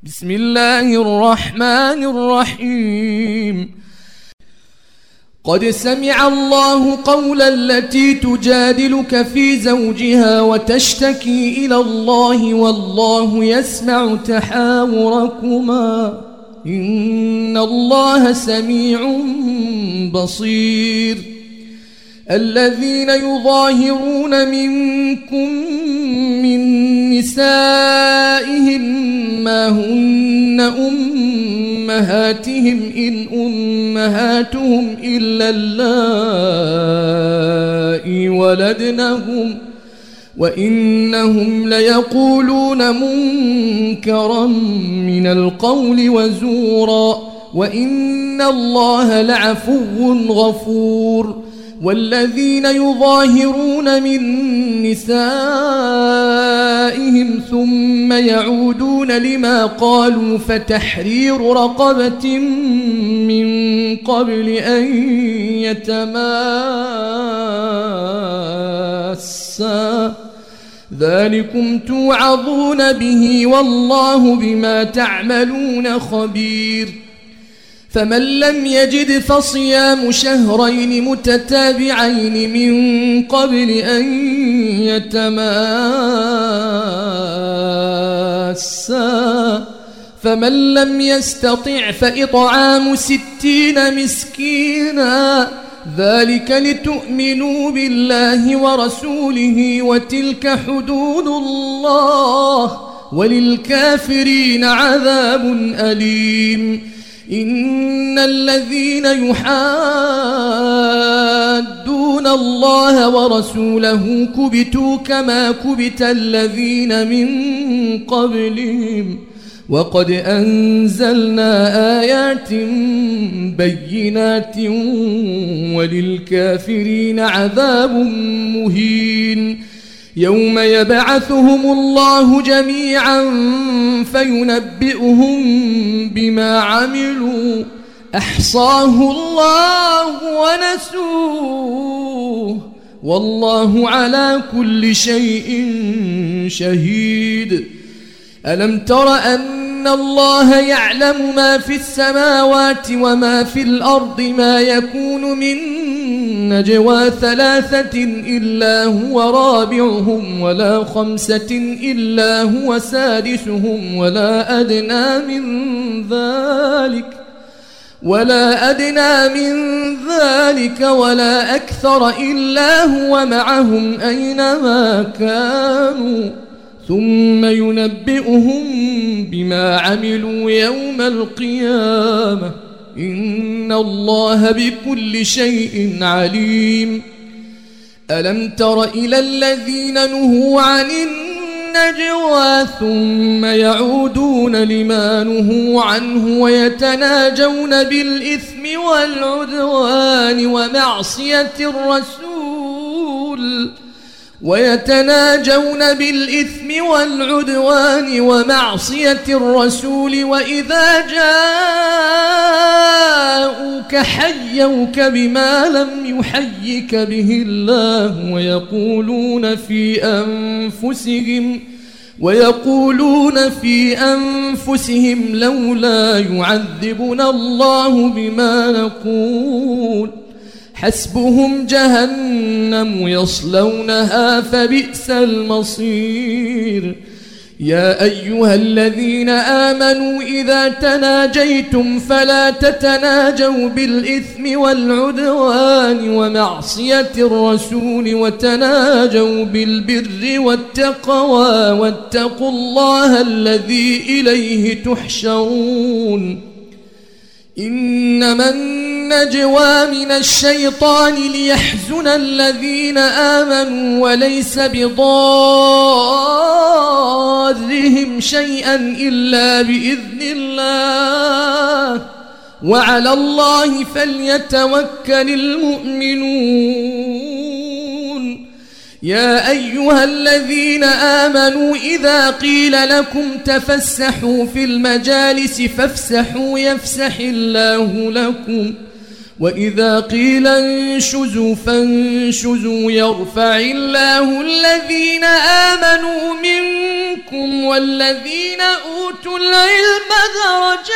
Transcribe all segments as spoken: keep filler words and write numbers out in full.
بسم الله الرحمن الرحيم. قد سمع الله قول التي تجادلك في زوجها وتشتكي إلى الله والله يسمع تحاوركما إن الله سميع بصير. الذين يظاهرون منكم من نسائهم ما هن أمهاتهم إن أمهاتهم إلا اللائي ولدنهم وإنهم ليقولون منكرا من القول وزورا وإن الله لعفو غفور. والذين يظاهرون من نسائهم ثم يعودون لما قالوا فتحرير رقبة من قبل أن يتماسا ذلكم توعظون به والله بما تعملون خبير. فمن لم يجد فصيام شهرين متتابعين من قبل أن يتماسا فمن لم يستطع فإطعام ستين مسكينا ذلك لتؤمنوا بالله ورسوله وتلك حدود الله وللكافرين عذاب أليم. إن الذين يحادون الله ورسوله كبتوا كما كبت الذين من قبلهم وقد أنزلنا آيات بينات وللكافرين عذاب مهين. يوم يبعثهم الله جميعا فينبئهم بما عملوا أحصاه الله ونسوه والله على كل شيء شهيد. ألم تر أن الله يعلم ما في السماوات وما في الأرض ما يكون من نجوى ثلاثة إلا هو رابعهم ولا خمسة إلا هو سادسهم ولا أدنى من ذلك ولا أدنى من ذلك ولا أكثر إلا هو معهم أينما كانوا ثم ينبئهم بما عملوا يوم القيامة إن الله بكل شيء عليم. ألم تر إلى الذين نهوا عن النجوى ثم يعودون لما نهوا عنه ويتناجون بالإثم والعدوان ومعصية الرسول ويتناجون بالإثم والعدوان ومعصية الرسول وإذا جاءوك حيوك بما لم يحيك به الله ويقولون في أنفسهم ويقولون في أنفسهم لولا يعذبنا الله بما نقول حسبهم جهنم يصلونها فبئس المصير. يا أيها الذين آمنوا إذا تناجيتم فلا تتناجوا بالإثم والعدوان ومعصية الرسول وتناجوا بالبر والتقوى واتقوا الله الذي إليه تحشرون. إنما النجوى من الشيطان ليحزن الذين آمنوا وليس بضارهم شيئا إلا بإذن الله وعلى الله فليتوكل المؤمنون. يا أيها الذين آمنوا إذا قيل لكم تفسحوا في المجالس فافسحوا يفسح الله لكم وإذا قيل انشزوا فانشزوا يرفع الله الذين آمنوا منكم منكم والذين أوتوا العلم درجات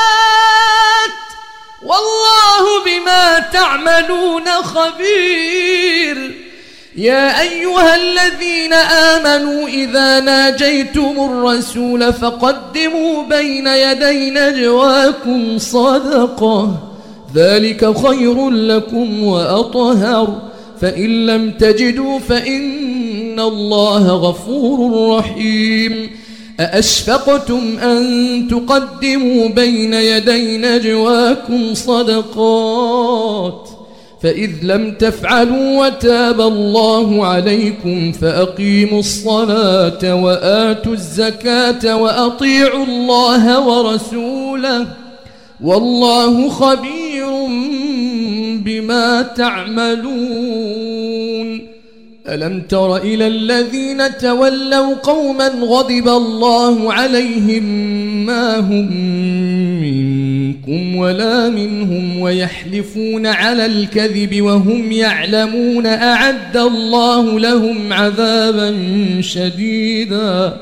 والله بما تعملون خبير. يا أيها الذين آمنوا إذا ناجيتم الرسول فقدموا بين يدي نجواكم صدقة ذلك خير لكم وأطهر فإن لم تجدوا فإن الله غفور رحيم. أأشفقتم أن تقدموا بين يدي نجواكم صدقات فإذ لم تفعلوا وتاب الله عليكم فأقيموا الصلاة وآتوا الزكاة وأطيعوا الله ورسوله والله خبير بما تعملون. ألم تر إلى الذين تولوا قوما غضب الله عليهم ما هم منكم ولا منهم ويحلفون على الكذب وهم يعلمون أعد الله لهم عذابا شديدا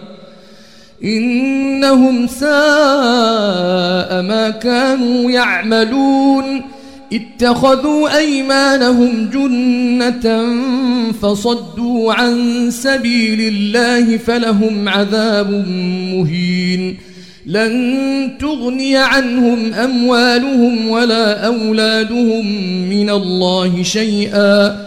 إنهم ساء ما كانوا يعملون. اتخذوا أيمانهم جنة فصدوا عن سبيل الله فلهم عذاب مهين. لن تغني عنهم أموالهم ولا أولادهم من الله شيئا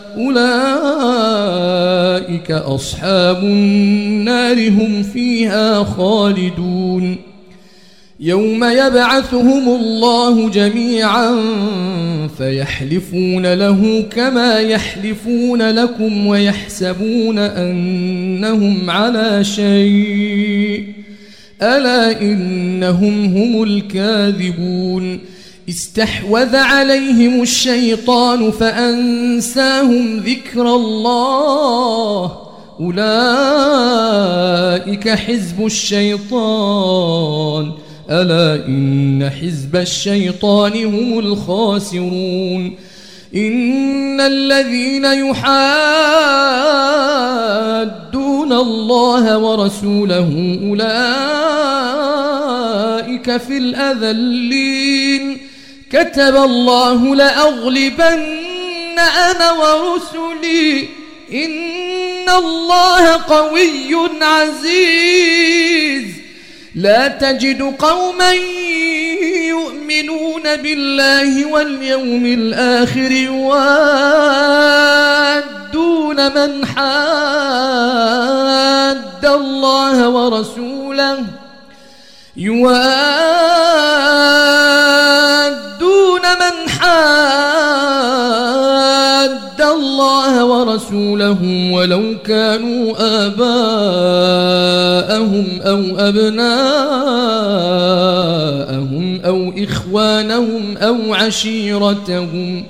أولئك أصحاب النار هم فيها خالدون. يوم يبعثهم الله جميعا فيحلفون له كما يحلفون لكم ويحسبون أنهم على شيء ألا إنهم هم الكاذبون. استحوذ عليهم الشيطان فأنساهم ذكر الله أولئك حزب الشيطان ألا إن حزب الشيطان هم الخاسرون. إن الذين يحادون الله ورسوله أولئك في الأذلين. كتب الله لأغلبن أنا ورسلي إن الله قوي عزيز. لا تجد قوما يؤمنون بالله واليوم الآخر يوادون من حاد الله ورسوله يوادون من حاد الله ورسوله ولو كانوا آباءهم أو أبناءهم أو إخوانهم أو عشيرتهم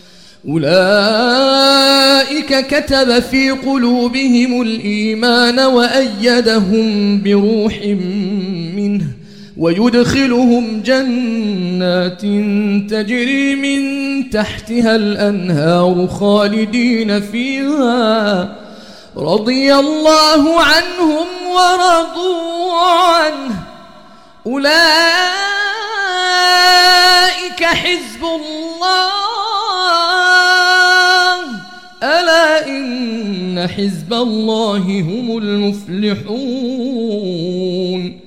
أولئك كتب في قلوبهم الإيمان وأيدهم بروح منه ويدخلهم جنات تجري من تحتها الأنهار خالدين فيها رضي الله عنهم ورضوا عنه أولئك حزب الله ألا إن حزب الله هم المفلحون.